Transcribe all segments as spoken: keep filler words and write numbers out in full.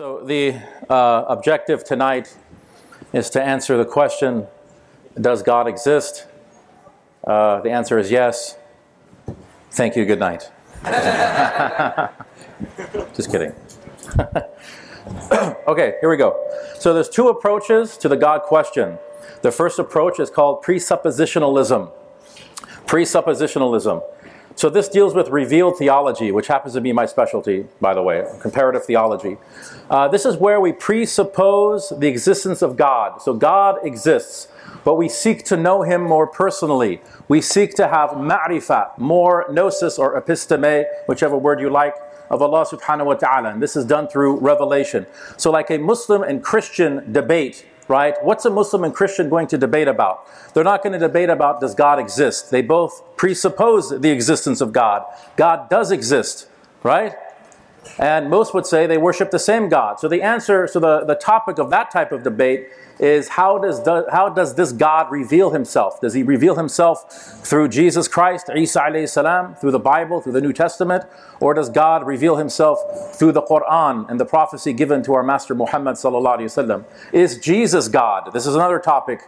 So the uh, objective tonight is to answer the question, does God exist? Uh, the answer is yes. Thank you, good night. Just kidding. Okay, here we go. So there's two approaches to the God question. The first approach is called presuppositionalism. Presuppositionalism. So this deals with revealed theology, which happens to be my specialty, by the way, comparative theology. Uh, this is where we presuppose the existence of God. So God exists, but we seek to know Him more personally. We seek to have ma'rifah, more gnosis or episteme, whichever word you like, of Allah subhanahu wa ta'ala. And this is done through revelation. So like a Muslim and Christian debate, right? What's a Muslim and Christian going to debate about? They're not going to debate about does God exist. They both presuppose the existence of God. God does exist, right? And most would say they worship the same God. So the answer, so the, the topic of that type of debate is how does, the, how does this God reveal Himself? Does He reveal Himself through Jesus Christ, Isa alayhi salam, through the Bible, through the New Testament? Or does God reveal Himself through the Quran and the prophecy given to our Master Muhammad sallallahu alayhi wasallam? Is Jesus God? This is another topic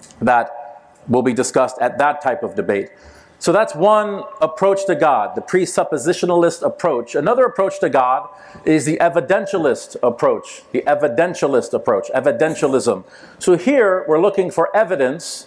that will be discussed at that type of debate. So that's one approach to God, the presuppositionalist approach. Another approach to God is the evidentialist approach, the evidentialist approach, evidentialism. So here we're looking for evidence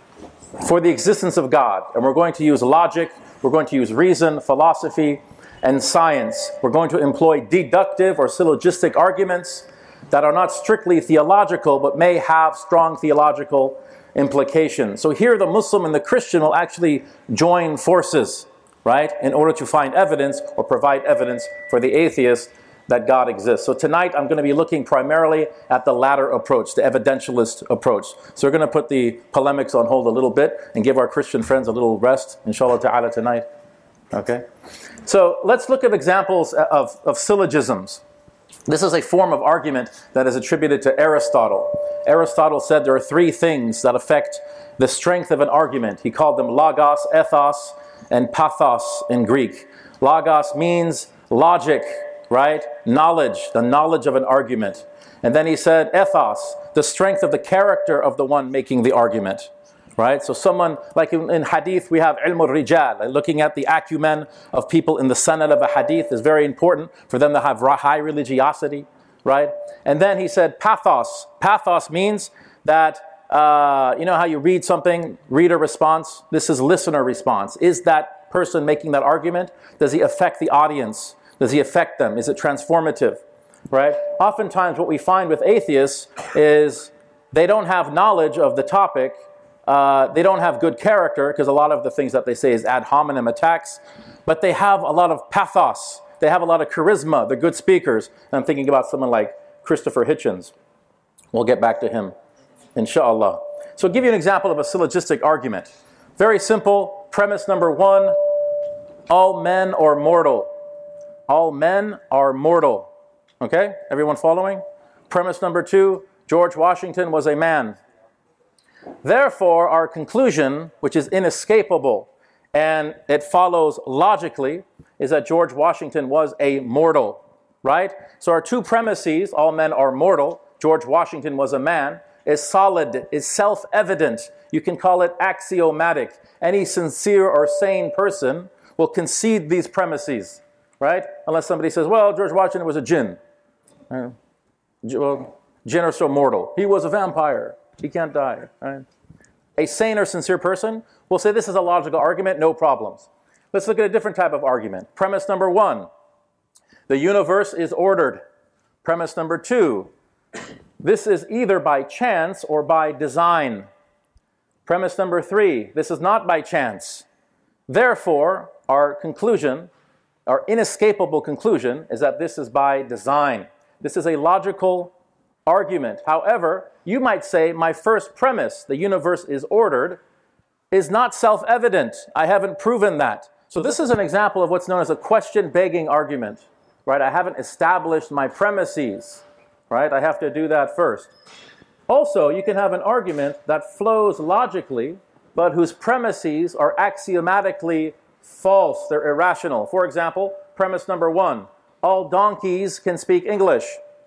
for the existence of God. And we're going to use logic, we're going to use reason, philosophy, and science. We're going to employ deductive or syllogistic arguments that are not strictly theological, but may have strong theological implications. So here the Muslim and the Christian will actually join forces, right, in order to find evidence or provide evidence for the atheist that God exists. So tonight I'm going to be looking primarily at the latter approach, the evidentialist approach. So we're going to put the polemics on hold a little bit and give our Christian friends a little rest, inshallah ta'ala, tonight. Okay? So let's look at examples of, of syllogisms. This is a form of argument that is attributed to Aristotle. Aristotle said there are three things that affect the strength of an argument. He called them logos, ethos, and pathos in Greek. Logos means logic, right? Knowledge, the knowledge of an argument. And then he said ethos, the strength of the character of the one making the argument. Right? So someone, like in, in hadith, we have ilm al-rijal, like looking at the acumen of people in the sanad of a hadith is very important for them to have high religiosity, right? And then he said pathos. Pathos means that, uh, you know how you read something, reader response? This is listener response. Is that person making that argument, does he affect the audience? Does he affect them? Is it transformative, right? Oftentimes what we find with atheists is they don't have knowledge of the topic. Uh, they don't have good character because a lot of the things that they say is ad hominem attacks, but they have a lot of pathos. They have a lot of charisma. They're good speakers. And I'm thinking about someone like Christopher Hitchens. We'll get back to him, inshallah. So I'll give you an example of a syllogistic argument. Very simple. Premise number one, all men are mortal. All men are mortal. Okay? Everyone following? Premise number two, George Washington was a man. Therefore, our conclusion, which is inescapable, and it follows logically, is that George Washington was a mortal, right? So our two premises, all men are mortal, George Washington was a man, is solid, is self-evident. You can call it axiomatic. Any sincere or sane person will concede these premises, right? Unless somebody says, well, George Washington was a jinn. Uh, well, jinn are so mortal. He was a vampire. He can't die, right? A sane or sincere person will say this is a logical argument, no problems. Let's look at a different type of argument. Premise number one, the universe is ordered. Premise number two, this is either by chance or by design. Premise number three, this is not by chance. Therefore, our conclusion, our inescapable conclusion, is that this is by design. This is a logical argument. However, you might say my first premise, the universe is ordered, is not self-evident. I haven't proven that. So this is an example of what's known as a question-begging argument, right? I haven't established my premises, right? I have to do that first. Also, you can have an argument that flows logically, but whose premises are axiomatically false. They're irrational. For example, premise number one, all donkeys can speak English.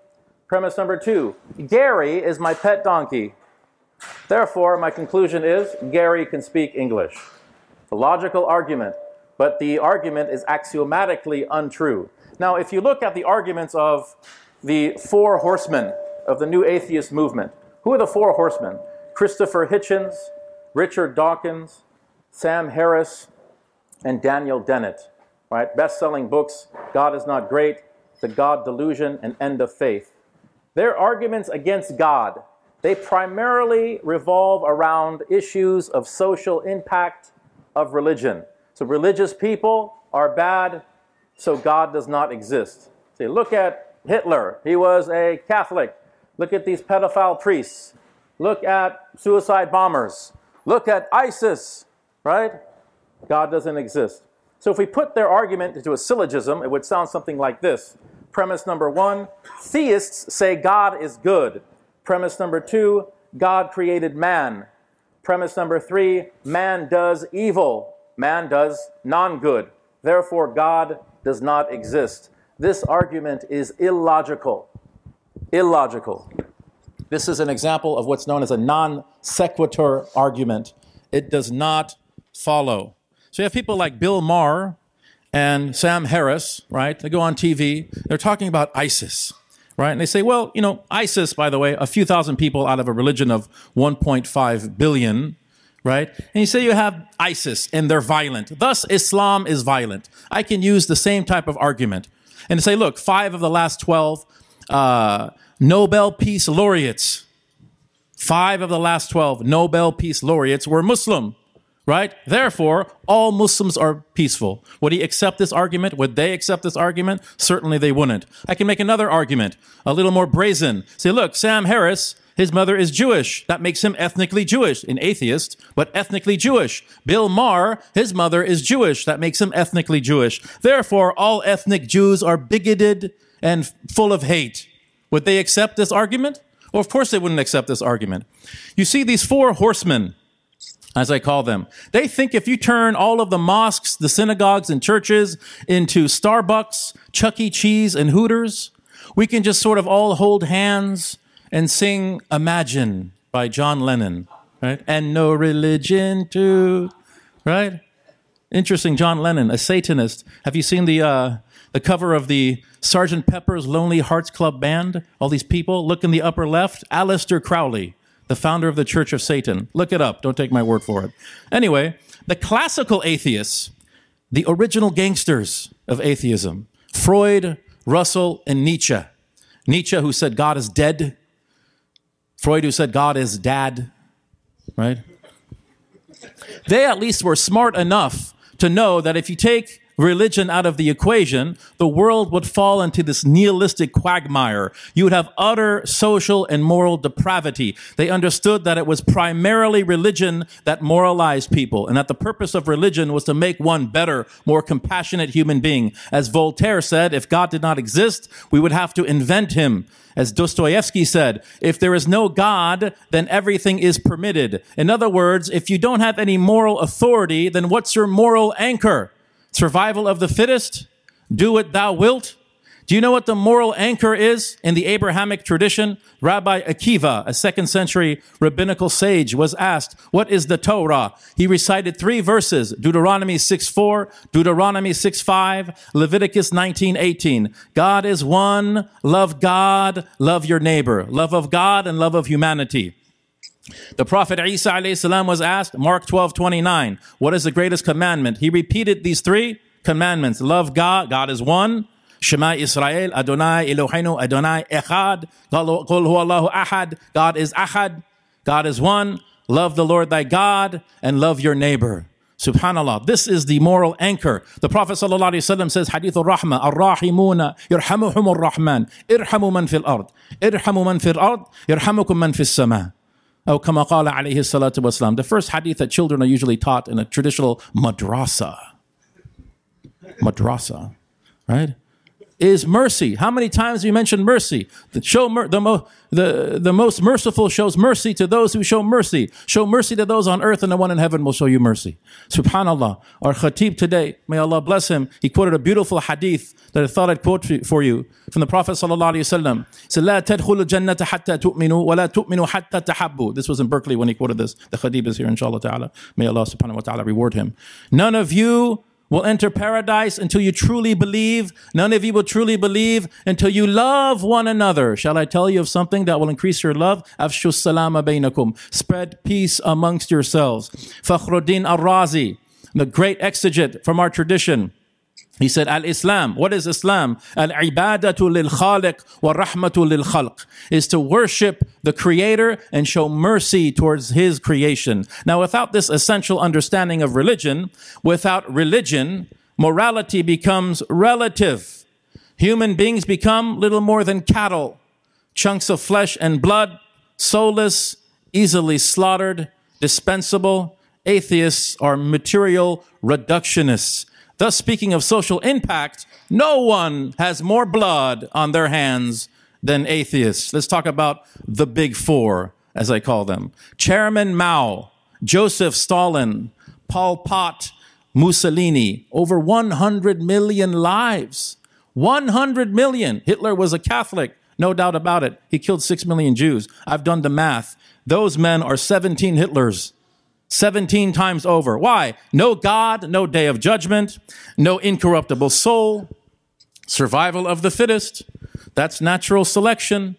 Premise number two, Gary is my pet donkey. Therefore, my conclusion is Gary can speak English. It's a logical argument, but the argument is axiomatically untrue. Now, if you look at the arguments of the four horsemen of the new atheist movement, who are the four horsemen? Christopher Hitchens, Richard Dawkins, Sam Harris, and Daniel Dennett. Right? Best-selling books, God is Not Great, The God Delusion, and End of Faith. Their arguments against God, they primarily revolve around issues of social impact of religion. So religious people are bad, so God does not exist. See, look at Hitler. He was a Catholic. Look at these pedophile priests. Look at suicide bombers. Look at ISIS, right? God doesn't exist. So if we put their argument into a syllogism, it would sound something like this. Premise number one, theists say God is good. Premise number two, God created man. Premise number three, man does evil. Man does non-good. Therefore, God does not exist. This argument is illogical. Illogical. This is an example of what's known as a non sequitur argument. It does not follow. So you have people like Bill Maher and Sam Harris, right? They go on T V. They're talking about ISIS, right? And they say, well, you know, ISIS, by the way, a few thousand people out of a religion of one point five billion, right? And you say you have ISIS and they're violent. Thus, Islam is violent. I can use the same type of argument and say, look, five of the last twelve uh, Nobel Peace Laureates, five of the last twelve Nobel Peace Laureates were Muslim. Right? Therefore, all Muslims are peaceful. Would he accept this argument? Would they accept this argument? Certainly they wouldn't. I can make another argument, a little more brazen. Say, look, Sam Harris, his mother is Jewish. That makes him ethnically Jewish, an atheist, but ethnically Jewish. Bill Maher, his mother is Jewish. That makes him ethnically Jewish. Therefore, all ethnic Jews are bigoted and full of hate. Would they accept this argument? Well, of course they wouldn't accept this argument. You see, these four horsemen, as I call them, they think if you turn all of the mosques, the synagogues, and churches into Starbucks, Chuck E. Cheese, and Hooters, we can just sort of all hold hands and sing Imagine by John Lennon, right? And no religion too, right? Interesting, John Lennon, a Satanist. Have you seen the uh, the cover of the Sergeant Pepper's Lonely Hearts Club Band? All these people, look in the upper left, Aleister Crowley, the founder of the Church of Satan. Look it up. Don't take my word for it. Anyway, the classical atheists, the original gangsters of atheism, Freud, Russell, and Nietzsche. Nietzsche, who said God is dead. Freud, who said God is dad. Right? They at least were smart enough to know that if you take religion out of the equation, the world would fall into this nihilistic quagmire. You would have utter social and moral depravity. They understood that it was primarily religion that moralized people, and that the purpose of religion was to make one better, more compassionate human being. As Voltaire said, if God did not exist, we would have to invent him. As Dostoevsky said, if there is no God, then everything is permitted. In other words, if you don't have any moral authority, then what's your moral anchor? Survival of the fittest? Do what thou wilt? Do you know what the moral anchor is in the Abrahamic tradition? Rabbi Akiva, a second century rabbinical sage, was asked, what is the Torah? He recited three verses, Deuteronomy six four, Deuteronomy six five, Leviticus nineteen eighteen. God is one, love God, love your neighbor. Love of God and love of humanity. The Prophet Isa alayhi salam was asked, Mark twelve twenty-nine, what is the greatest commandment? He repeated these three commandments. Love God, God is one. Shema Israel, Adonai Eloheinu, Adonai Echad. Qul huwa Allahu Ahad, God is Ahad. God is one. Love the Lord thy God and love your neighbor. Subhanallah. This is the moral anchor. The Prophet sallallahu alaihi wasallam says, Hadith al-Rahma, Ar-Rahimuna, Yarhamuhum ar-Rahman, Irhamu man fil ard, Irhamu man fil ard, Yarhamukum man fil sama. Oh, kama qala alayhi salatu wasalam. The first hadith that children are usually taught in a traditional madrasa. Madrasa, right? is mercy. How many times do you mention mercy? The, show mer- the, mo- the, the most merciful shows mercy to those who show mercy. Show mercy to those on earth, and the one in heaven will show you mercy. Subhanallah. Our khatib today, may Allah bless him, he quoted a beautiful hadith that I thought I'd quote for you from the Prophet sallallahu alaihi wasallam. He said, "La tadkhulu jannata hatta tu'minu, wa la tu'minu hatta tahabbu." This was in Berkeley when he quoted this. The khatib is here, inshallah ta'ala. May Allah subhanahu wa ta'ala reward him. None of you will enter paradise until you truly believe. None of you will truly believe until you love one another. Shall I tell you of something that will increase your love? Afshu salama bainakum. Spread peace amongst yourselves. Fakhruddin Ar-Razi, the great exegete from our tradition, he said, Al-Islam, what is Islam? Al-ibadatu lil-khaliq wa rahmatu lil-khalq, is to worship the Creator and show mercy towards His creation. Now, without this essential understanding of religion, without religion, morality becomes relative. Human beings become little more than cattle, chunks of flesh and blood, soulless, easily slaughtered, dispensable. Atheists are material reductionists. Thus, speaking of social impact, no one has more blood on their hands than atheists. Let's talk about the big four, as I call them. Chairman Mao, Joseph Stalin, Pol Pot, Mussolini, over one hundred million lives. one hundred million. Hitler was a Catholic, no doubt about it. He killed six million Jews. I've done the math. Those men are seventeen Hitlers. seventeen times over. Why? No God, no day of judgment, no incorruptible soul, survival of the fittest. That's natural selection.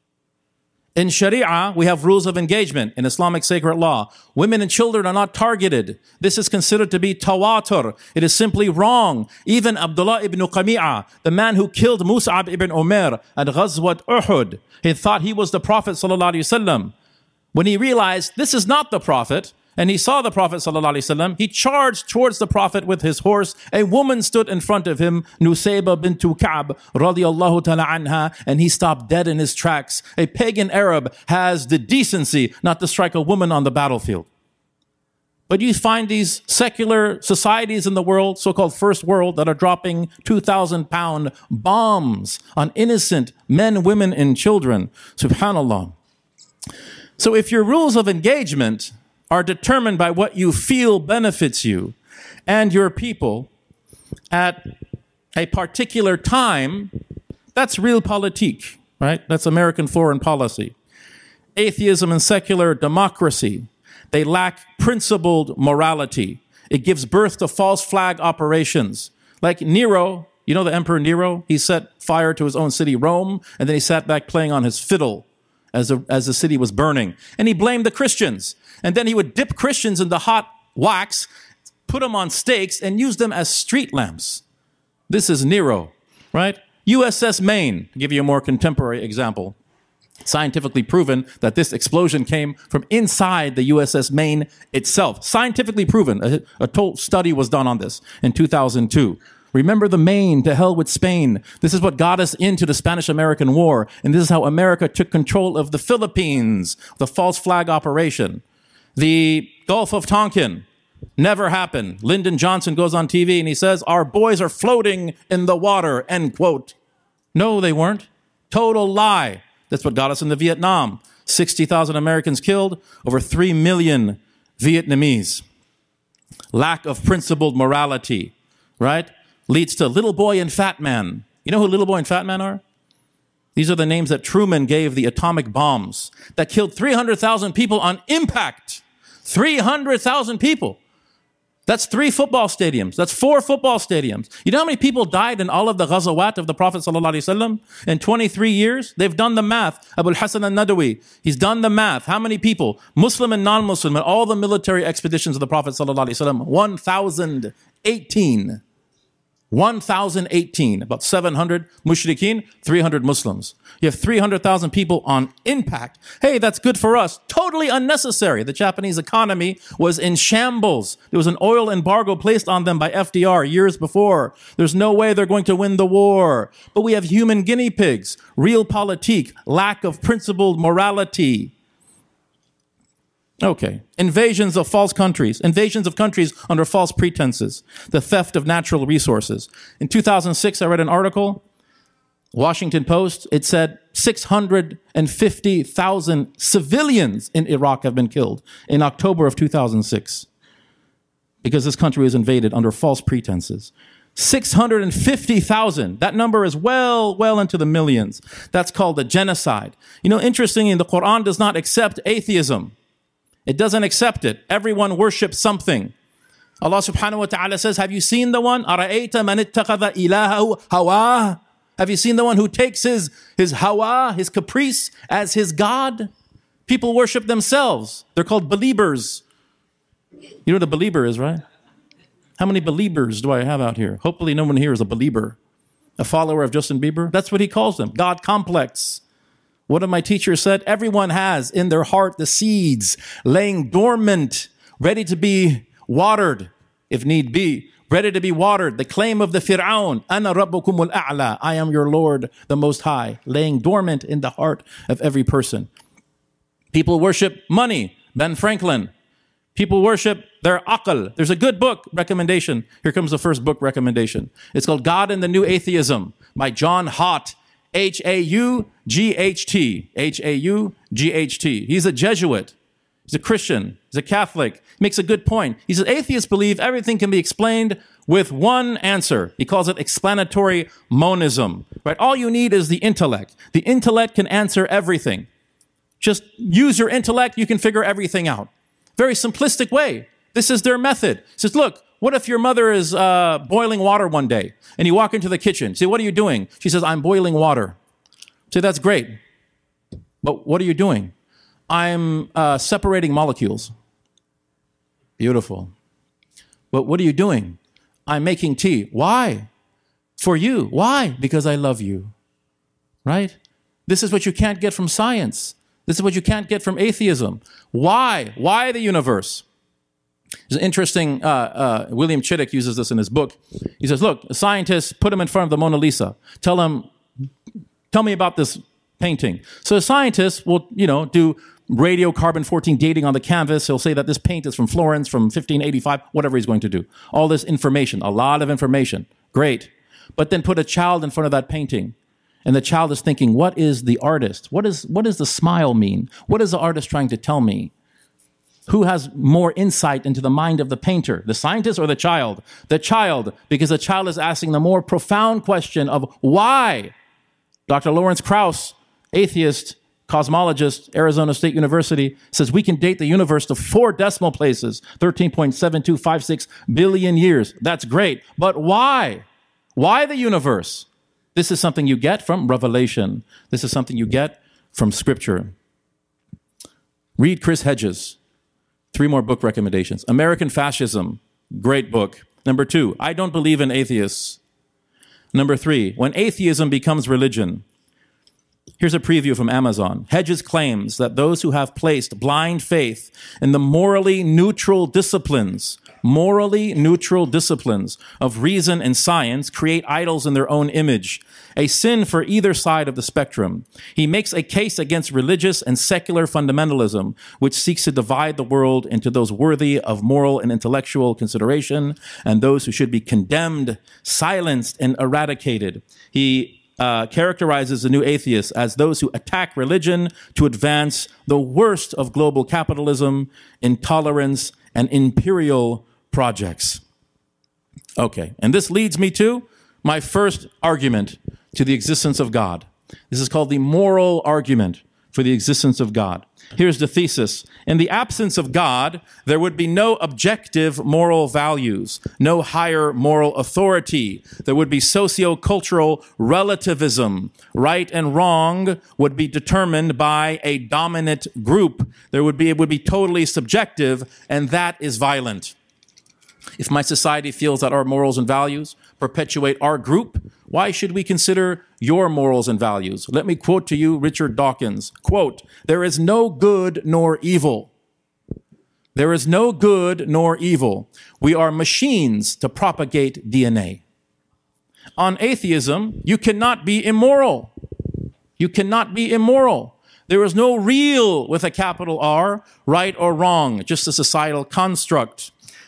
In Sharia, we have rules of engagement in Islamic sacred law. Women and children are not targeted. This is considered to be tawatur. It is simply wrong. Even Abdullah ibn Qami'a, the man who killed Mus'ab ibn Umair at Ghazwat Uhud, he thought he was the Prophet sallallahu alaihi wasallam. When he realized this is not the Prophet, and he saw the Prophet ﷺ, he charged towards the Prophet with his horse. A woman stood in front of him, Nusayba bint Ka'b radiyallahu ta'ala anha, and he stopped dead in his tracks. A pagan Arab has the decency not to strike a woman on the battlefield. But you find these secular societies in the world, so-called first world, that are dropping two thousand pound bombs on innocent men, women, and children. Subhanallah. So if your rules of engagement are determined by what you feel benefits you and your people at a particular time, that's realpolitik, right? That's American foreign policy. Atheism and secular democracy, they lack principled morality. It gives birth to false flag operations. Like Nero, you know the Emperor Nero? He set fire to his own city, Rome, and then he sat back playing on his fiddle as the, as the city was burning. And he blamed the Christians. And then he would dip Christians into hot wax, put them on stakes, and use them as street lamps. This is Nero, right? U S S Maine, to give you a more contemporary example. Scientifically proven that this explosion came from inside the U S S Maine itself. Scientifically proven. A, a total study was done on this in two thousand two. Remember the Maine, to hell with Spain. This is what got us into the Spanish-American War. And this is how America took control of the Philippines, the false flag operation. The Gulf of Tonkin never happened. Lyndon Johnson goes on T V and he says, our boys are floating in the water, end quote. No, they weren't. Total lie. That's what got us into Vietnam. sixty thousand Americans killed, over three million Vietnamese. Lack of principled morality, right, leads to Little Boy and Fat Man. You know who Little Boy and Fat Man are? These are the names that Truman gave the atomic bombs that killed three hundred thousand people on impact. three hundred thousand people. That's three football stadiums. That's four football stadiums. You know how many people died in all of the ghazawat of the Prophet ﷺ in twenty-three years? They've done the math. Abu al-Hasan al-Nadawi, he's done the math. How many people, Muslim and non-Muslim, in all the military expeditions of the Prophet ﷺ? one thousand eighteen. one thousand eighteen, about seven hundred mushrikeen, three hundred Muslims. You have three hundred thousand people on impact. Hey, that's good for us. Totally unnecessary. The Japanese economy was in shambles. There was an oil embargo placed on them by F D R years before. There's no way they're going to win the war. But we have human guinea pigs, realpolitik, lack of principled morality. Okay. Invasions of false countries. Invasions of countries under false pretenses. The theft of natural resources. In two thousand six, I read an article Washington Post, it said six hundred fifty thousand civilians in Iraq have been killed in October of two thousand six because this country was invaded under false pretenses. six hundred fifty thousand. That number is well, well into the millions. That's called a genocide. You know, interestingly, the Quran does not accept atheism. It doesn't accept it. Everyone worships something. Allah subhanahu wa ta'ala says, have you seen the one? أَرَأَيْتَ مَنِ اتَّخَذَ إِلَهَهُ هَوَاهُ. Have you seen the one who takes his, his hawa, his caprice, as his God? People worship themselves. They're called believers. You know what a believer is, right? How many believers do I have out here? Hopefully no one here is a believer. A follower of Justin Bieber? That's what he calls them. God complex. One of my teachers said, everyone has in their heart the seeds laying dormant, ready to be watered, if need be. Ready to be watered. The claim of the Fir'aun, Ana Rabbukumul A'la, I am your Lord, the Most High, laying dormant in the heart of every person. People worship money. Ben Franklin. People worship their aql. There's a good book recommendation. Here comes the first book recommendation. It's called God and the New Atheism by John Haught, H A U G H T. H A U G H T. He's a Jesuit. He's a Christian. He's a Catholic. He makes a good point. He says atheists believe everything can be explained with one answer. He calls it explanatory monism. Right? All you need is the intellect. The intellect can answer everything. Just use your intellect, you can figure everything out. Very simplistic way. This is their method. He says, look, what if your mother is uh, boiling water one day and you walk into the kitchen? Say, what are you doing? She says, I'm boiling water. Say, that's great. But what are you doing? I'm uh, separating molecules. Beautiful. But what are you doing? I'm making tea. Why? For you. Why? Because I love you. Right? This is what you can't get from science. This is what you can't get from atheism. Why? Why the universe? It's interesting. Uh, uh, William Chittick uses this in his book. He says, look, scientists put him in front of the Mona Lisa. Tell him, tell me about this painting. So scientists will, you know, do radiocarbon fourteen dating on the canvas. He'll say that this paint is from Florence from fifteen eighty-five, whatever he's going to do. All this information, a lot of information. Great. But then put a child in front of that painting. And the child is thinking, what is the artist? What is, what does the smile mean? What is the artist trying to tell me? Who has more insight into the mind of the painter, the scientist or the child? The child, because the child is asking the more profound question of why. Doctor Lawrence Krauss, atheist, cosmologist, Arizona State University, says we can date the universe to four decimal places, thirteen point seven two five six billion years. That's great. But why? Why the universe? This is something you get from Revelation. This is something you get from Scripture. Read Chris Hedges. Three more book recommendations. American Fascism, great book. Number two, I Don't Believe in Atheists. Number three, When Atheism Becomes Religion. Here's a preview from Amazon. Hedges claims that those who have placed blind faith in the morally neutral disciplines, morally neutral disciplines of reason and science create idols in their own image, a sin for either side of the spectrum. He makes a case against religious and secular fundamentalism, which seeks to divide the world into those worthy of moral and intellectual consideration and those who should be condemned, silenced, and eradicated. He Uh, characterizes the new atheists as those who attack religion to advance the worst of global capitalism, intolerance, and imperial projects. Okay, and this leads me to my first argument to the existence of God. This is called the moral argument for the existence of God. Here's the thesis. In the absence of God, there would be no objective moral values, no higher moral authority. There would be socio-cultural relativism. Right and wrong would be determined by a dominant group. There would be, it would be totally subjective, and that is violent. If my society feels that our morals and values perpetuate our group, why should we consider your morals and values? Let me quote to you Richard Dawkins. Quote, there is no good nor evil. There is no good nor evil. We are machines to propagate D N A. On atheism, you cannot be immoral. You cannot be immoral. There is no real, with a capital R, right or wrong, just a societal construct.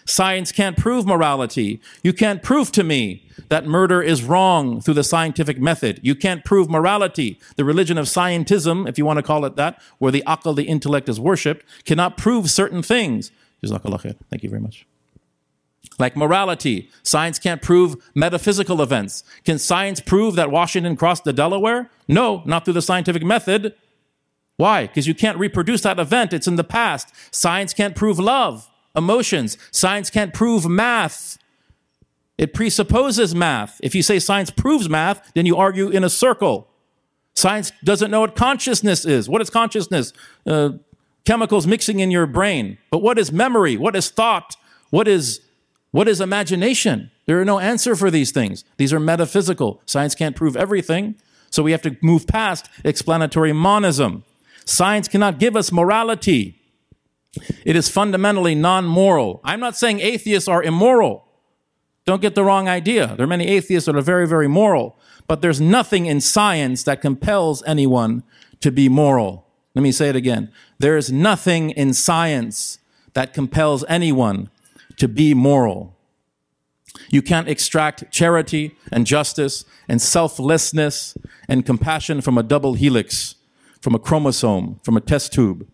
Science can't prove morality. You can't prove to me that murder is wrong through the scientific method. You can't prove morality. The religion of scientism, if you want to call it that, where the aql, the intellect, is worshipped, cannot prove certain things. Jazakallah khair. Thank you very much. Like morality, science can't prove metaphysical events. Can science prove that Washington crossed the Delaware? No, not through the scientific method. Why? Because you can't reproduce that event. It's in the past. Science can't prove love, emotions. Science can't prove math. It presupposes math. If you say science proves math, then you argue in a circle. Science doesn't know what consciousness is. What is consciousness? Uh, chemicals mixing in your brain. But what is memory? What is thought? What is, what is imagination? There are no answer for these things. These are metaphysical. Science can't prove everything. So we have to move past explanatory monism. Science cannot give us morality. It is fundamentally non-moral. I'm not saying atheists are immoral. Don't get the wrong idea. There are many atheists that are very, very moral. But there's nothing in science that compels anyone to be moral. Let me say it again. There is nothing in science that compels anyone to be moral. You can't extract charity and justice and selflessness and compassion from a double helix, from a chromosome, from a test tube.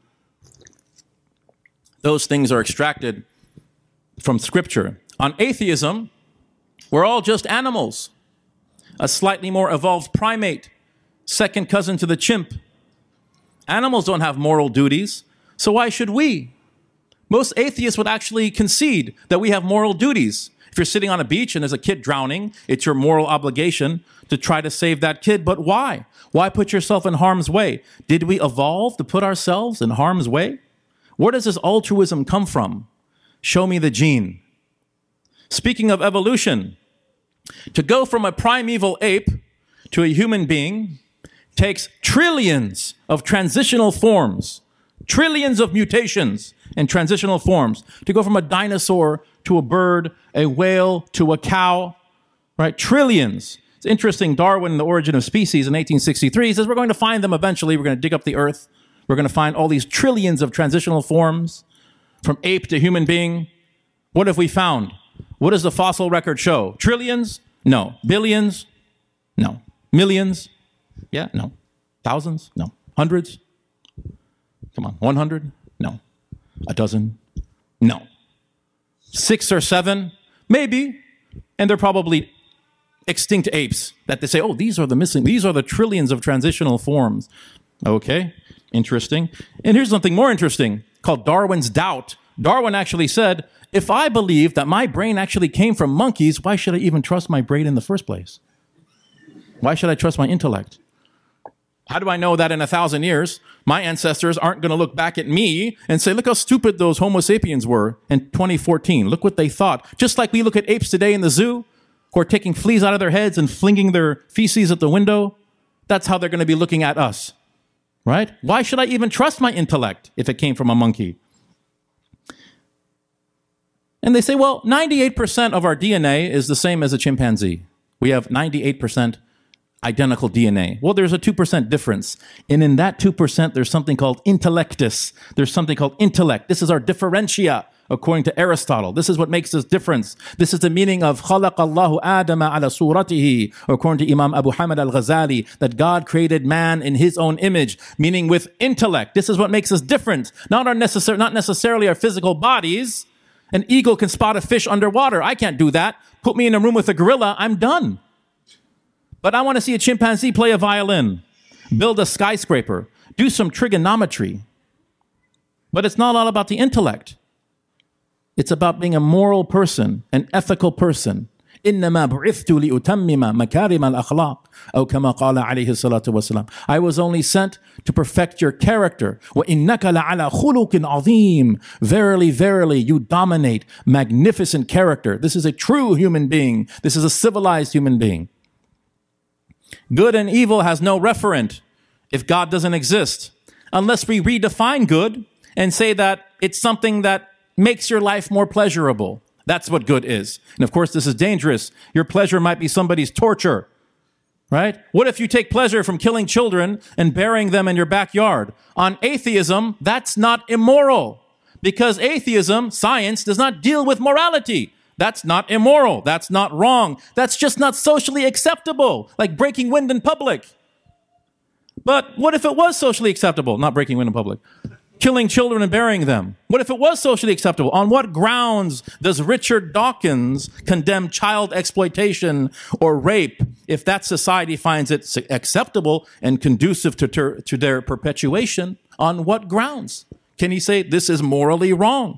Those things are extracted from Scripture. On atheism, we're all just animals. A slightly more evolved primate, second cousin to the chimp. Animals don't have moral duties, so why should we? Most atheists would actually concede that we have moral duties. If you're sitting on a beach and there's a kid drowning, it's your moral obligation to try to save that kid. But why? Why put yourself in harm's way? Did we evolve to put ourselves in harm's way? Where does this altruism come from? Show me the gene. Speaking of evolution, to go from a primeval ape to a human being takes trillions of transitional forms, trillions of mutations and transitional forms. To go from a dinosaur to a bird, a whale to a cow, right? Trillions. It's interesting, Darwin, The Origin of Species in eighteen sixty-three, he says we're going to find them eventually. We're going to dig up the earth. We're going to find all these trillions of transitional forms from ape to human being. What have we found? What does the fossil record show? Trillions? No. Billions? No. Millions? Yeah, no. Thousands? No. Hundreds? Come on. one hundred? No. A dozen? No. Six or seven? Maybe. And they're probably extinct apes that they say, oh, these are the missing, these are the trillions of transitional forms. Okay, interesting. And here's something more interesting called Darwin's doubt. Darwin actually said, if I believe that my brain actually came from monkeys, why should I even trust my brain in the first place? Why should I trust my intellect? How do I know that in a thousand years, my ancestors aren't going to look back at me and say, look how stupid those Homo sapiens were in twenty fourteen. Look what they thought. Just like we look at apes today in the zoo who are taking fleas out of their heads and flinging their feces at the window. That's how they're going to be looking at us, right? Why should I even trust my intellect if it came from a monkey? And they say, well, ninety-eight percent of our D N A is the same as a chimpanzee. We have ninety-eight percent identical D N A. Well, there's a two percent difference. And in that two percent, there's something called intellectus. There's something called intellect. This is our differentia, according to Aristotle. This is what makes us difference. This is the meaning of خَلَقَ اللَّهُ آدَمَ عَلَى صُورَتِهِ, according to Imam Abu Hamid al-Ghazali, that God created man in his own image, meaning with intellect. This is what makes us different. Not, our necessar- not necessarily our physical bodies. An eagle can spot a fish underwater. I can't do that. Put me in a room with a gorilla, I'm done. But I want to see a chimpanzee play a violin, build a skyscraper, do some trigonometry. But it's not all about the intellect. It's about being a moral person, an ethical person. إِنَّمَا بُعِثْتُ لِأُتَمِّمَ مَكَارِمَ الْأَخْلَاقِ أو كما قال عليه الصلاة والسلام. I was only sent to perfect your character. وَإِنَّكَ لَعَلَى خُلُقٍ عَظِيمٍ. Verily, verily, you dominate magnificent character. This is a true human being. This is a civilized human being. Good and evil has no referent if God doesn't exist, unless we redefine good and say that it's something that makes your life more pleasurable. That's what good is. And of course, this is dangerous. Your pleasure might be somebody's torture, right? What if you take pleasure from killing children and burying them in your backyard? On atheism, that's not immoral. Because atheism, science, does not deal with morality. That's not immoral. That's not wrong. That's just not socially acceptable, like breaking wind in public. But what if it was socially acceptable, not breaking wind in public? Killing children and burying them. What if it was socially acceptable? On what grounds does Richard Dawkins condemn child exploitation or rape if that society finds it acceptable and conducive to, ter- to their perpetuation? On what grounds can he say this is morally wrong?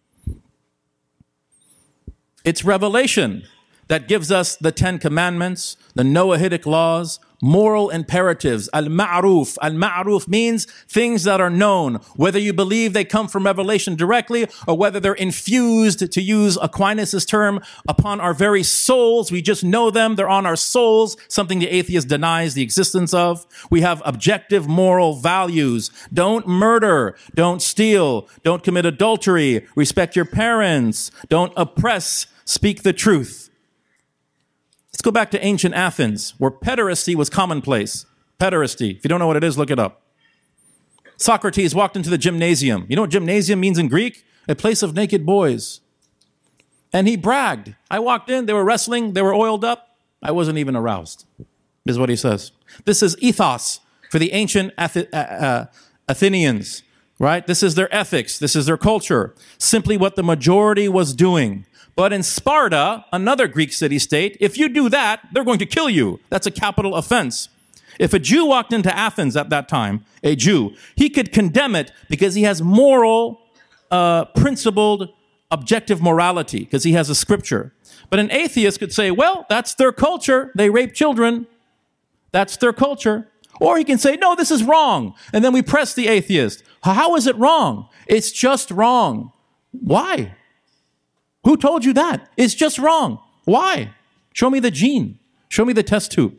It's revelation that gives us the Ten Commandments, the Noahidic laws, moral imperatives. Al-ma'ruf. Al-ma'ruf means things that are known, whether you believe they come from revelation directly or whether they're infused, to use Aquinas' term, upon our very souls. We just know them. They're on our souls, something the atheist denies the existence of. We have objective moral values. Don't murder. Don't steal. Don't commit adultery. Respect your parents. Don't oppress. Speak the truth. Let's go back to ancient Athens, where pederasty was commonplace. Pederasty. If you don't know what it is, look it up. Socrates walked into the gymnasium. You know what gymnasium means in Greek? A place of naked boys. And he bragged. I walked in, they were wrestling, they were oiled up. I wasn't even aroused. This is what he says. This is ethos for the ancient Ath- uh, uh, Athenians, right? This is their ethics. This is their culture. Simply what the majority was doing. But in Sparta, another Greek city-state, if you do that, they're going to kill you. That's a capital offense. If a Jew walked into Athens at that time, a Jew, he could condemn it because he has moral, uh, principled, objective morality, because he has a scripture. But an atheist could say, well, that's their culture. They rape children. That's their culture. Or he can say, no, this is wrong. And then we press the atheist. How is it wrong? It's just wrong. Why? Who told you that? It's just wrong. Why? Show me the gene. Show me the test tube.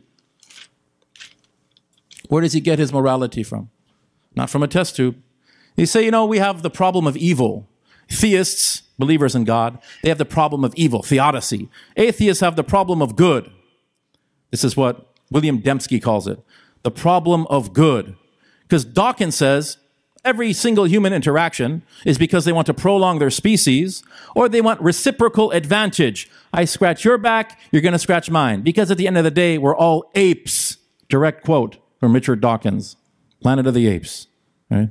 Where does he get his morality from? Not from a test tube. You say, you know, we have the problem of evil. Theists, believers in God, they have the problem of evil, theodicy. Atheists have the problem of good. This is what William Dembski calls it. The problem of good. Because Dawkins says, every single human interaction is because they want to prolong their species or they want reciprocal advantage. I scratch your back, you're going to scratch mine. Because at the end of the day, we're all apes. Direct quote from Richard Dawkins, Planet of the Apes. Right?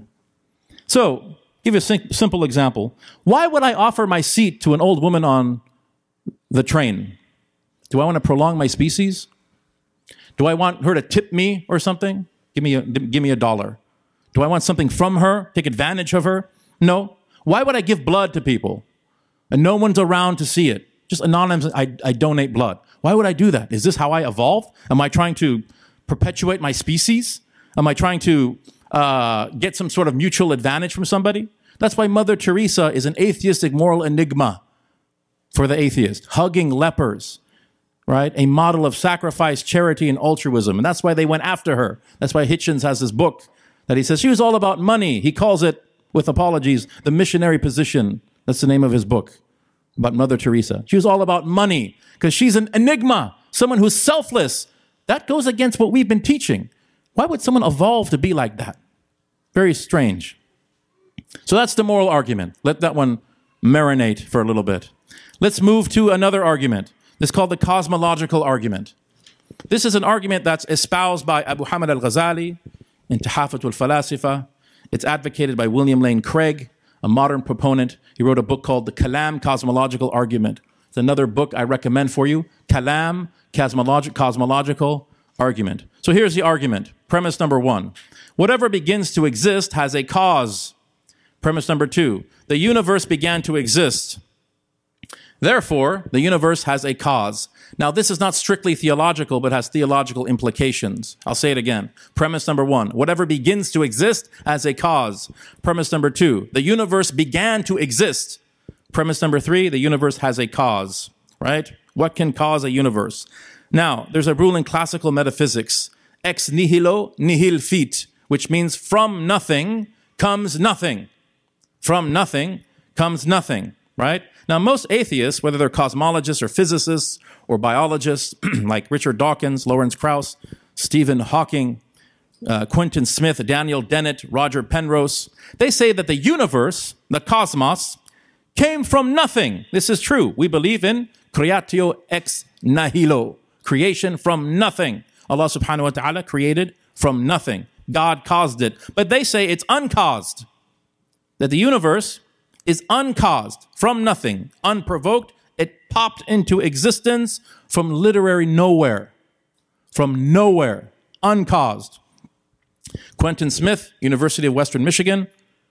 So, give you a sim- simple example. Why would I offer my seat to an old woman on the train? Do I want to prolong my species? Do I want her to tip me or something? Give me a, give me a dollar. Do I want something from her? Take advantage of her? No. Why would I give blood to people? And no one's around to see it. Just anonymous, I, I donate blood. Why would I do that? Is this how I evolved? Am I trying to perpetuate my species? Am I trying to uh, get some sort of mutual advantage from somebody? That's why Mother Teresa is an atheistic moral enigma for the atheist. Hugging lepers, right? A model of sacrifice, charity, and altruism. And that's why they went after her. That's why Hitchens has this book that he says she was all about money. He calls it, with apologies, the missionary position. That's the name of his book about Mother Teresa. She was all about money because she's an enigma, someone who's selfless. That goes against what we've been teaching. Why would someone evolve to be like that? Very strange. So that's the moral argument. Let that one marinate for a little bit. Let's move to another argument. This is called the cosmological argument. This is an argument that's espoused by Abu Hamid al-Ghazali in Tahafut al-Falasifa. It's advocated by William Lane Craig, a modern proponent. He wrote a book called The Kalam Cosmological Argument. It's another book I recommend for you. Kalam, Cosmolog- Cosmological Argument. So here's the argument. Premise number one. Whatever begins to exist has a cause. Premise number two. The universe began to exist. Therefore, the universe has a cause. Now, this is not strictly theological, but has theological implications. I'll say it again. Premise number one, whatever begins to exist has a cause. Premise number two, the universe began to exist. Premise number three, the universe has a cause, right? What can cause a universe? Now, there's a rule in classical metaphysics, ex nihilo nihil fit, which means from nothing comes nothing. From nothing comes nothing, right? Now, most atheists, whether they're cosmologists or physicists or biologists, like Richard Dawkins, Lawrence Krauss, Stephen Hawking, uh, Quentin Smith, Daniel Dennett, Roger Penrose. They say that the universe, the cosmos, came from nothing. This is true. We believe in creatio ex nihilo, creation from nothing. Allah subhanahu wa ta'ala created from nothing. God caused it. But they say it's uncaused, that the universe is uncaused, from nothing, unprovoked. It popped into existence from literally nowhere, from nowhere, uncaused. Quentin Smith, University of Western Michigan,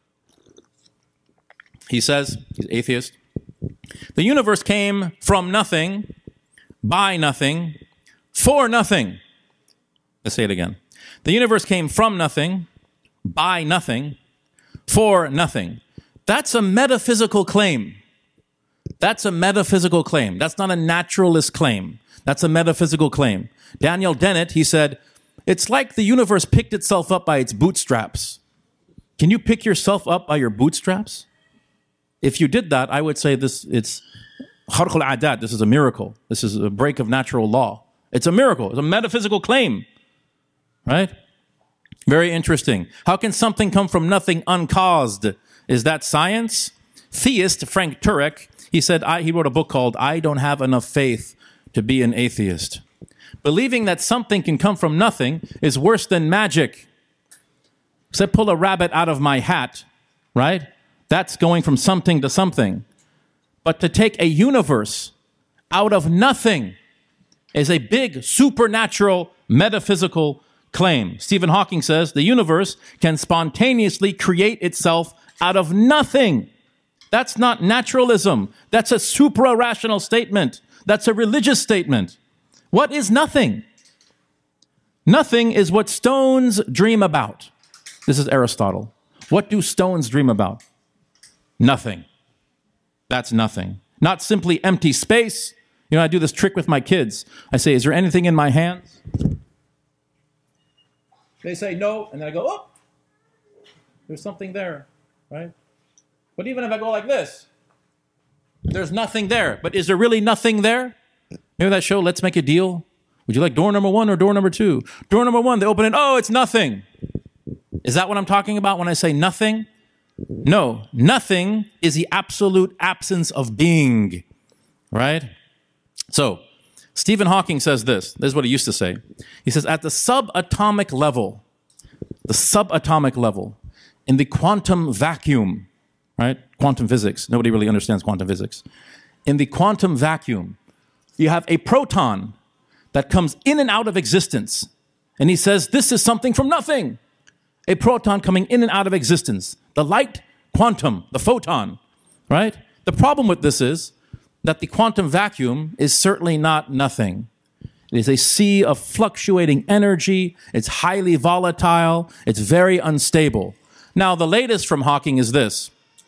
he says, he's atheist, the universe came from nothing, by nothing, for nothing. Let's say it again. The universe came from nothing, by nothing, for nothing. That's a metaphysical claim. That's a metaphysical claim. That's not a naturalist claim. That's a metaphysical claim. Daniel Dennett, he said, it's like the universe picked itself up by its bootstraps. Can you pick yourself up by your bootstraps? If you did that, I would say this, it's kharq al-adat. This is a miracle. This is a break of natural law. It's a miracle. It's a metaphysical claim, right? Very interesting. How can something come from nothing uncaused? Is that science? Theist Frank Turek, he said, I, he wrote a book called I Don't Have Enough Faith to Be an Atheist. Believing that something can come from nothing is worse than magic. So pull a rabbit out of my hat, right? That's going from something to something. But to take a universe out of nothing is a big supernatural metaphysical claim. Stephen Hawking says the universe can spontaneously create itself out of nothing. That's not naturalism. That's a supra-rational statement. That's a religious statement. What is nothing? Nothing is what stones dream about. This is Aristotle. What do stones dream about? Nothing. That's nothing. Not simply empty space. You know, I do this trick with my kids. I say, is there anything in my hands? They say no, and then I go, oh, there's something there, right? But even if I go like this, there's nothing there. But is there really nothing there? Remember that show, Let's Make a Deal? Would you like door number one or door number two? Door number one, they open it, oh, it's nothing. Is that what I'm talking about when I say nothing? No, nothing is the absolute absence of being, right? So, Stephen Hawking says this. This is what he used to say. He says, at the subatomic level, the subatomic level, in the quantum vacuum, right? Quantum physics. Nobody really understands quantum physics. In the quantum vacuum, you have a proton that comes in and out of existence. And he says, this is something from nothing. A proton coming in and out of existence. The light quantum, the photon, right? The problem with this is that the quantum vacuum is certainly not nothing. It is a sea of fluctuating energy. It's highly volatile. It's very unstable. Now, the latest from Hawking is this.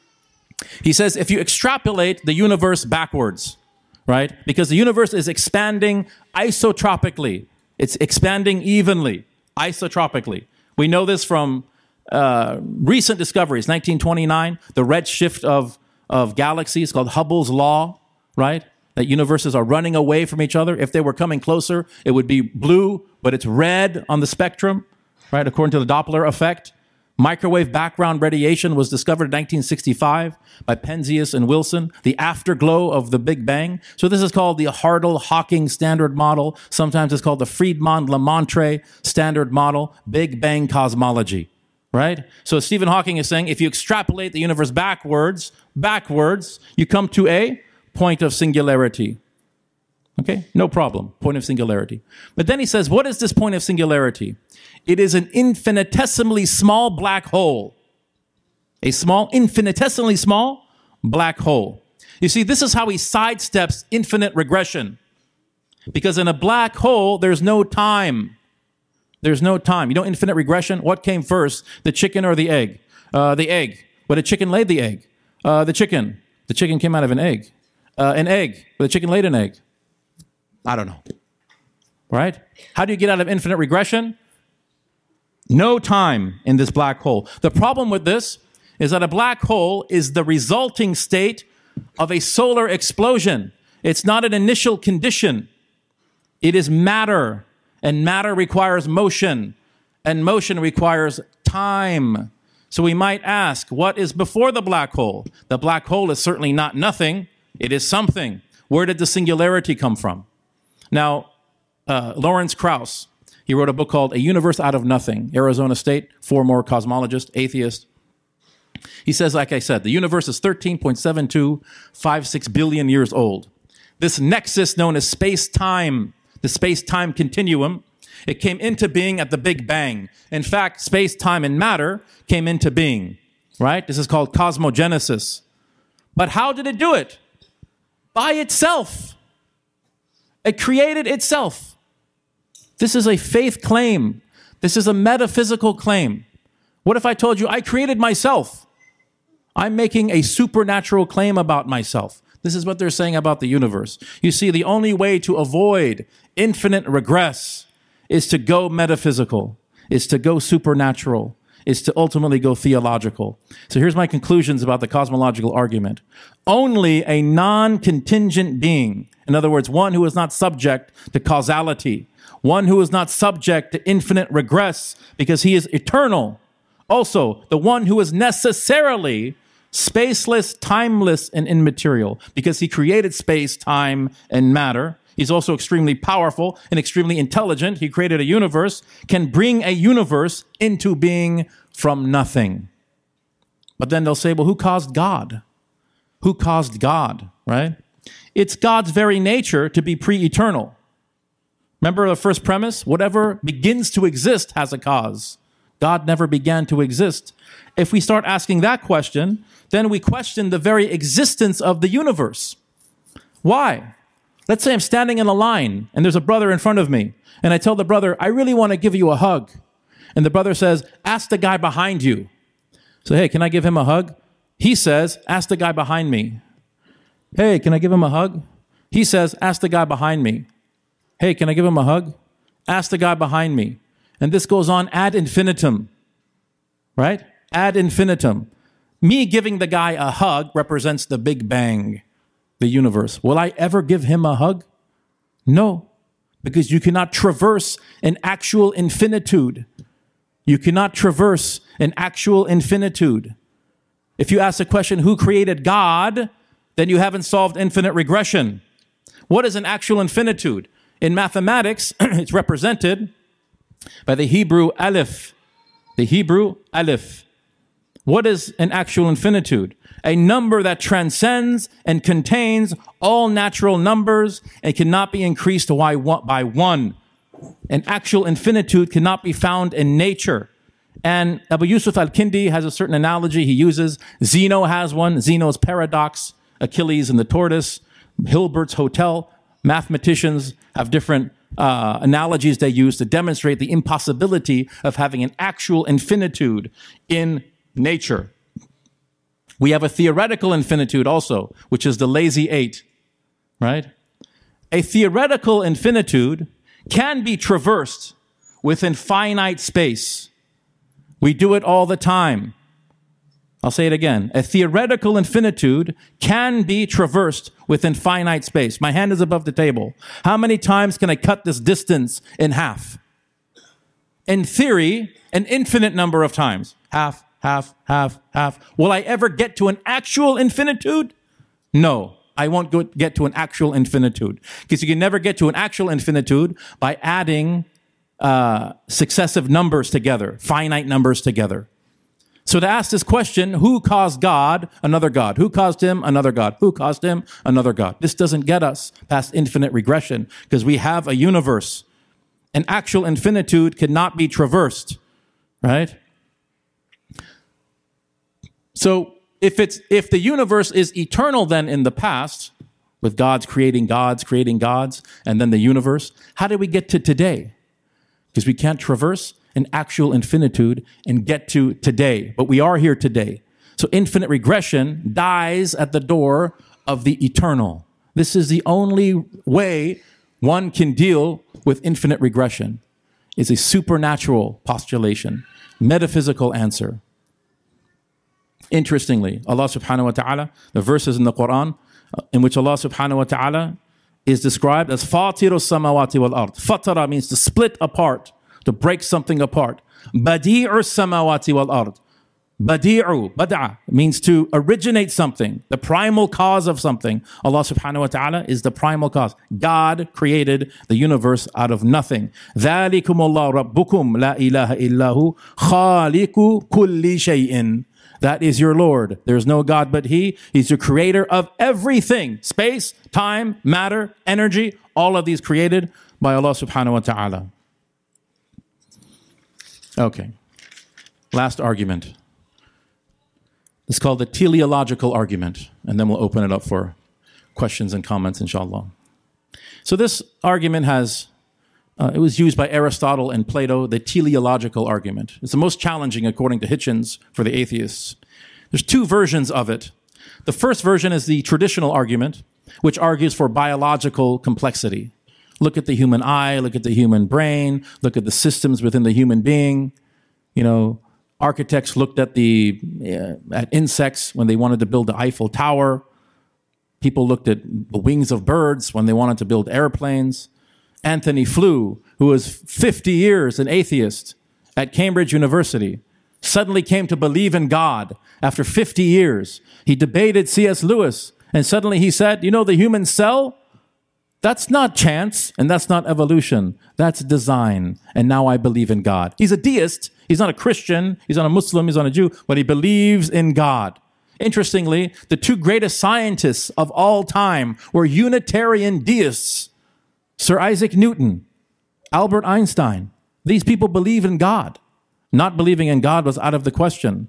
He says if you extrapolate the universe backwards, right? Because the universe is expanding isotropically. It's expanding evenly, isotropically. We know this from uh, recent discoveries. nineteen twenty-nine, the redshift of, of galaxies called Hubble's law, right? That universes are running away from each other. If they were coming closer, it would be blue, but it's red on the spectrum, right? According to the Doppler effect. Microwave background radiation was discovered in nineteen sixty-five by Penzias and Wilson, the afterglow of the Big Bang. So this is called the Hartle-Hawking Standard Model. Sometimes it's called the Friedmann-Lamontre Standard Model, Big Bang cosmology, right? So Stephen Hawking is saying if you extrapolate the universe backwards, backwards, you come to a point of singularity. Okay, no problem, point of singularity. But then he says, what is this point of singularity? It is an infinitesimally small black hole. A small, infinitesimally small black hole. You see, this is how he sidesteps infinite regression. Because in a black hole, there's no time. There's no time. You know infinite regression? What came first, the chicken or the egg? Uh, the egg. But a chicken laid the egg. Uh, the chicken. The chicken came out of an egg. Uh, an egg. But the chicken laid an egg. I don't know. Right? How do you get out of infinite regression? No time in this black hole. The problem with this is that a black hole is the resulting state of a solar explosion. It's not an initial condition. It is matter, and matter requires motion. And motion requires time. So we might ask, what is before the black hole? The black hole is certainly not nothing. It is something. Where did the singularity come from? Now, uh, Lawrence Krauss, he wrote a book called A Universe Out of Nothing. Arizona State, former cosmologist, atheist. He says, like I said, the universe is thirteen point seven two five six billion years old. This nexus known as space-time, the space-time continuum, it came into being at the Big Bang. In fact, space, time, and matter came into being, right? This is called cosmogenesis. But how did it do it? By itself. It created itself. This is a faith claim. This is a metaphysical claim. What if I told you I created myself? I'm making a supernatural claim about myself. This is what they're saying about the universe. You see, the only way to avoid infinite regress is to go metaphysical, is to go supernatural, is to ultimately go theological. So here's my conclusions about the cosmological argument. Only a non-contingent being, in other words, one who is not subject to causality, one who is not subject to infinite regress because he is eternal. Also, the one who is necessarily spaceless, timeless, and immaterial because he created space, time, and matter. He's also extremely powerful and extremely intelligent. He created a universe, can bring a universe into being from nothing. But then they'll say, well, who caused God? Who caused God, right? It's God's very nature to be pre-eternal. Remember the first premise? Whatever begins to exist has a cause. God never began to exist. If we start asking that question, then we question the very existence of the universe. Why? Let's say I'm standing in a line and there's a brother in front of me and I tell the brother, I really want to give you a hug. And the brother says, ask the guy behind you. So, hey, can I give him a hug? He says, ask the guy behind me. Hey, can I give him a hug? He says, ask the guy behind me. Hey, can I give him a hug? Ask the guy behind me. And this goes on ad infinitum, right? Ad infinitum. Me giving the guy a hug represents the Big Bang, the universe. Will I ever give him a hug? No, because you cannot traverse an actual infinitude. You cannot traverse an actual infinitude. If you ask the question, who created God, then you haven't solved infinite regression. What is an actual infinitude? In mathematics, it's represented by the Hebrew aleph. The Hebrew aleph. What is an actual infinitude? A number that transcends and contains all natural numbers and cannot be increased by one. An actual infinitude cannot be found in nature. And Abu Yusuf al-Kindi has a certain analogy he uses. Zeno has one, Zeno's paradox, Achilles and the tortoise, Hilbert's hotel. Mathematicians have different uh, analogies they use to demonstrate the impossibility of having an actual infinitude in nature. We have a theoretical infinitude also, which is the lazy eight, right? A theoretical infinitude can be traversed within finite space. We do it all the time. I'll say it again. A theoretical infinitude can be traversed within finite space. My hand is above the table. How many times can I cut this distance in half? In theory, an infinite number of times. Half, half, half, half. Will I ever get to an actual infinitude? No, I won't go get to an actual infinitude. Because you can never get to an actual infinitude by adding uh, successive numbers together, finite numbers together. So to ask this question, who caused God? Another God. Who caused him? Another God. Who caused him? Another God. This doesn't get us past infinite regression because we have a universe. An actual infinitude cannot be traversed, right? So if it's if the universe is eternal then in the past, with gods creating gods, creating gods, and then the universe, how did we get to today? Because we can't traverse an actual infinitude and get to today. But we are here today. So infinite regression dies at the door of the eternal. This is the only way one can deal with infinite regression. It's a supernatural postulation, metaphysical answer. Interestingly, Allah subhanahu wa ta'ala, the verses in the Quran in which Allah subhanahu wa ta'ala is described as Fatiru samawati wal ard. Fatara means to split apart, to break something apart. Badi'u samawati wal ard. Badi'u, bad'a, means to originate something, the primal cause of something. Allah subhanahu wa ta'ala is the primal cause. God created the universe out of nothing. ذَلِكُمُ اللَّهُ رَبُّكُمْ لَا إِلَهَ إِلَّا هُ خَالِقُ كُلِّ شَيْءٍ. That is your Lord. There's no God but He. He's the creator of everything. Space, time, matter, energy, all of these created by Allah subhanahu wa ta'ala. Okay. Last argument. It's called the teleological argument, and then we'll open it up for questions and comments, inshallah. So this argument has, uh, it was used by Aristotle and Plato, the teleological argument. It's the most challenging, according to Hitchens, for the atheists. There's two versions of it. The first version is the traditional argument, which argues for biological complexity. Look at the human eye, look at the human brain, look at the systems within the human being, you know. Architects looked at the uh, at insects when they wanted to build the Eiffel Tower. People looked at the wings of birds when they wanted to build airplanes. Anthony Flew, who was fifty years an atheist at Cambridge University, suddenly came to believe in God after fifty years. He debated C S Lewis, and suddenly he said, you know, the human cell, that's not chance, and that's not evolution. That's design, and now I believe in God. He's a deist. He's not a Christian, he's not a Muslim, he's not a Jew, but he believes in God. Interestingly, the two greatest scientists of all time were Unitarian deists. Sir Isaac Newton, Albert Einstein. These people believe in God. Not believing in God was out of the question.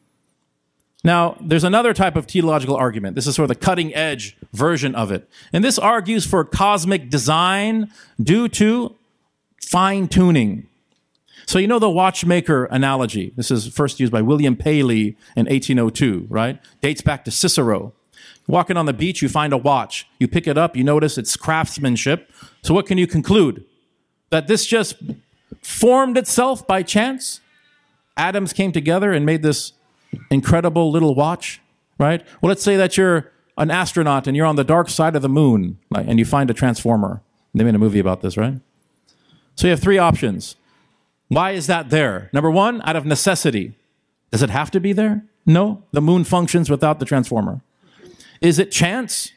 Now, there's another type of teleological argument. This is sort of the cutting edge version of it. And this argues for cosmic design due to fine tuning. So you know the watchmaker analogy. This is first used by William Paley in eighteen oh two, right? Dates back to Cicero. Walking on the beach, you find a watch. You pick it up, you notice it's craftsmanship. So what can you conclude? That this just formed itself by chance? Atoms came together and made this incredible little watch, right? Well, let's say that you're an astronaut and you're on the dark side of the moon, right? And you find a transformer. They made a movie about this, right? So you have three options. Why is that there? Number one, out of necessity. Does it have to be there? No. The moon functions without the transformer. Is it chance?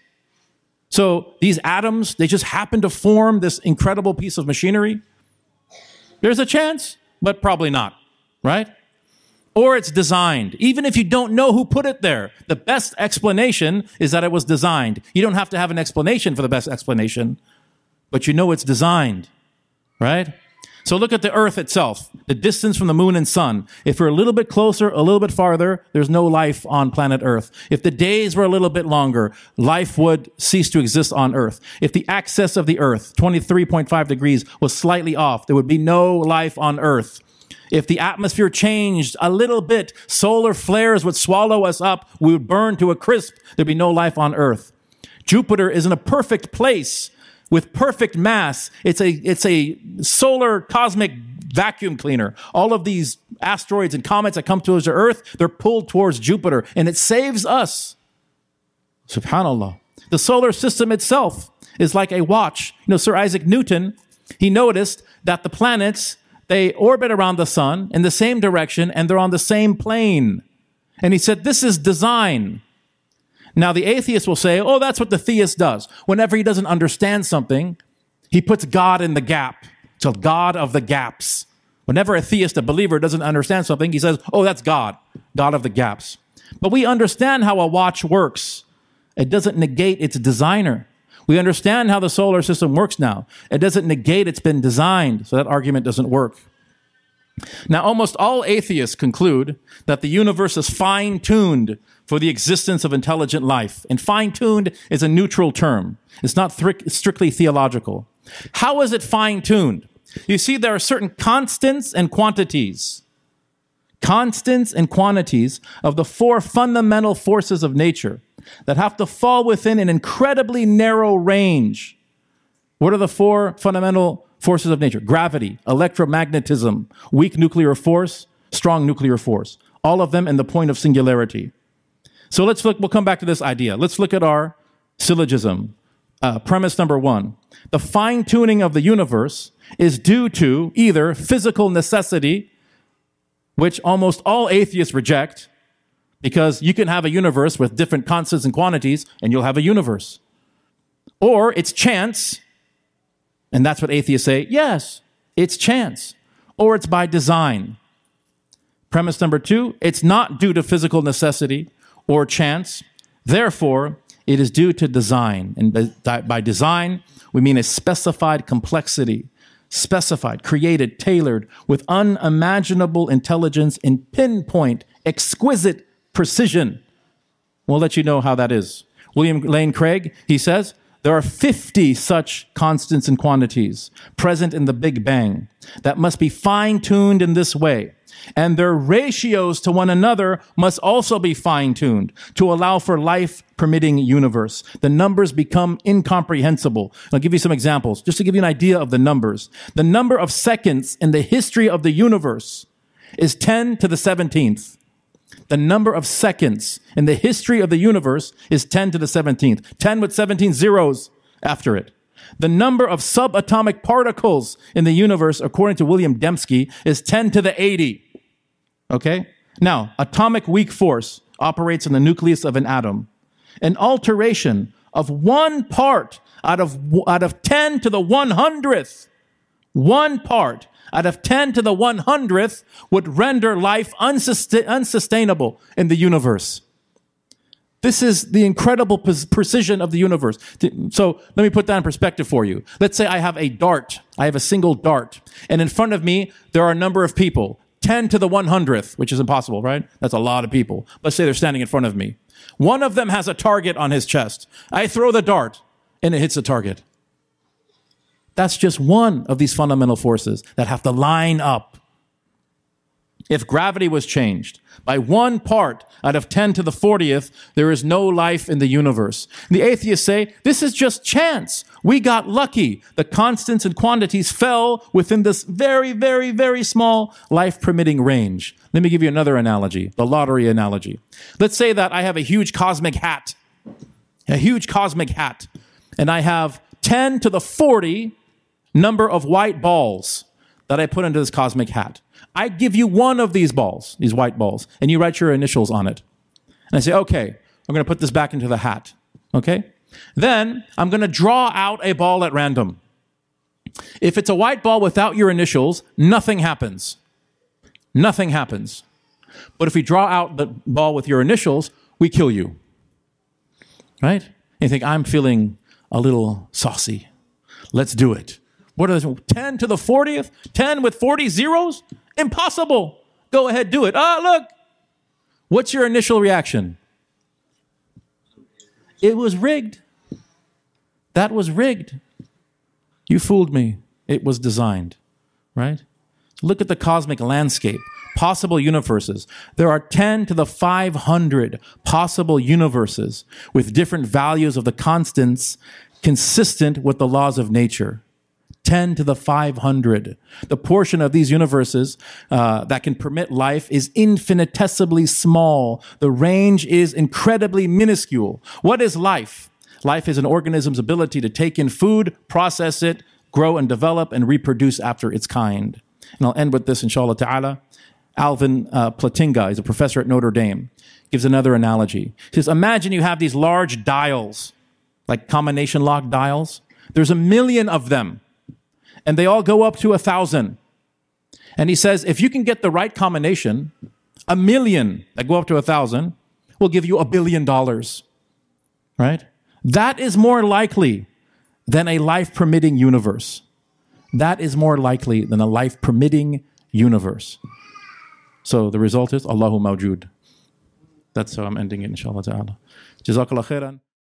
So these atoms, they just happen to form this incredible piece of machinery? There's a chance, but probably not, right? Or it's designed. Even if you don't know who put it there, the best explanation is that it was designed. You don't have to have an explanation for the best explanation, but you know it's designed, right? So look at the Earth itself, the distance from the moon and sun. If we're a little bit closer, a little bit farther, there's no life on planet Earth. If the days were a little bit longer, life would cease to exist on Earth. If the axis of the Earth, twenty-three point five degrees, was slightly off, there would be no life on Earth. If the atmosphere changed a little bit, solar flares would swallow us up, we would burn to a crisp, there'd be no life on Earth. Jupiter is in a perfect place with perfect mass. It's a, it's a solar cosmic vacuum cleaner. All of these asteroids and comets that come towards the Earth, they're pulled towards Jupiter, and it saves us. Subhanallah. The solar system itself is like a watch. You know, Sir Isaac Newton, he noticed that the planets, they orbit around the sun in the same direction, and they're on the same plane. And he said, this is design. Now, the atheist will say, oh, that's what the theist does. Whenever he doesn't understand something, he puts God in the gap. So God of the gaps. Whenever a theist, a believer, doesn't understand something, he says, oh, that's God, God of the gaps. But we understand how a watch works. It doesn't negate its designer. We understand how the solar system works now. It doesn't negate it's been designed, so that argument doesn't work. Now, almost all atheists conclude that the universe is fine-tuned for the existence of intelligent life. And fine-tuned is a neutral term. It's not thri- strictly theological. How is it fine-tuned? You see, there are certain constants and quantities. Constants and quantities of the four fundamental forces of nature that have to fall within an incredibly narrow range. What are the four fundamental forces of nature? Gravity, electromagnetism, weak nuclear force, strong nuclear force. All of them in the point of singularity. So let's look, we'll come back to this idea. Let's look at our syllogism. Uh, premise number one. The fine-tuning of the universe is due to either physical necessity, which almost all atheists reject, because you can have a universe with different constants and quantities, and you'll have a universe. Or it's chance, and that's what atheists say. Yes, it's chance. Or it's by design. Premise number two, it's not due to physical necessity or chance. Therefore, it is due to design. And by design, we mean a specified complexity, specified, created, tailored, with unimaginable intelligence and pinpoint, exquisite precision. We'll let you know how that is. William Lane Craig, he says, there are fifty such constants and quantities present in the Big Bang that must be fine-tuned in this way. And their ratios to one another must also be fine-tuned to allow for life-permitting universe. The numbers become incomprehensible. I'll give you some examples, just to give you an idea of the numbers. The number of seconds in the history of the universe is ten to the seventeenth. The number of seconds in the history of the universe is ten to the seventeenth. ten with seventeen zeros after it. The number of subatomic particles in the universe, according to William Dembski, is ten to the eighty. Okay? Now, atomic weak force operates in the nucleus of an atom. An alteration of one part out of, out of ten to the one hundredth, one part out of ten to the one hundredth would render life unsustain- unsustainable in the universe. This is the incredible p- precision of the universe. So let me put that in perspective for you. Let's say I have a dart. I have a single dart. And in front of me, there are a number of people. ten to the one hundredth, which is impossible, right? That's a lot of people. Let's say they're standing in front of me. One of them has a target on his chest. I throw the dart, and it hits the target. That's just one of these fundamental forces that have to line up. If gravity was changed by one part out of ten to the fortieth, there is no life in the universe. The atheists say, this is just chance. We got lucky. The constants and quantities fell within this very, very, very small life-permitting range. Let me give you another analogy, the lottery analogy. Let's say that I have a huge cosmic hat, a huge cosmic hat, and I have ten to the forty number of white balls that I put into this cosmic hat. I give you one of these balls, these white balls, and you write your initials on it. And I say, okay, I'm going to put this back into the hat. Okay? Then I'm going to draw out a ball at random. If it's a white ball without your initials, nothing happens. Nothing happens. But if we draw out the ball with your initials, we kill you. Right? And you think, I'm feeling a little saucy. Let's do it. What are those? ten to the fortieth? ten with forty zeros? Impossible. Go ahead, do it. Ah, look. What's your initial reaction? It was rigged. That was rigged. You fooled me. It was designed. Right? Look at the cosmic landscape. Possible universes. There are ten to the five hundred possible universes with different values of the constants consistent with the laws of nature. ten to the five hundred. The portion of these universes uh, that can permit life is infinitesimally small. The range is incredibly minuscule. What is life? Life is an organism's ability to take in food, process it, grow and develop, and reproduce after its kind. And I'll end with this, inshallah ta'ala. Alvin uh, Platinga is a professor at Notre Dame. Gives another analogy. He says, imagine you have these large dials, like combination lock dials. There's a million of them. And they all go up to a thousand. And he says, if you can get the right combination, a million that go up to a thousand will give you a billion dollars. Right? That is more likely than a life-permitting universe. That is more likely than a life-permitting universe. So the result is Allahu Mawjood. That's how I'm ending it, inshallah ta'ala. Jazakallah khairan.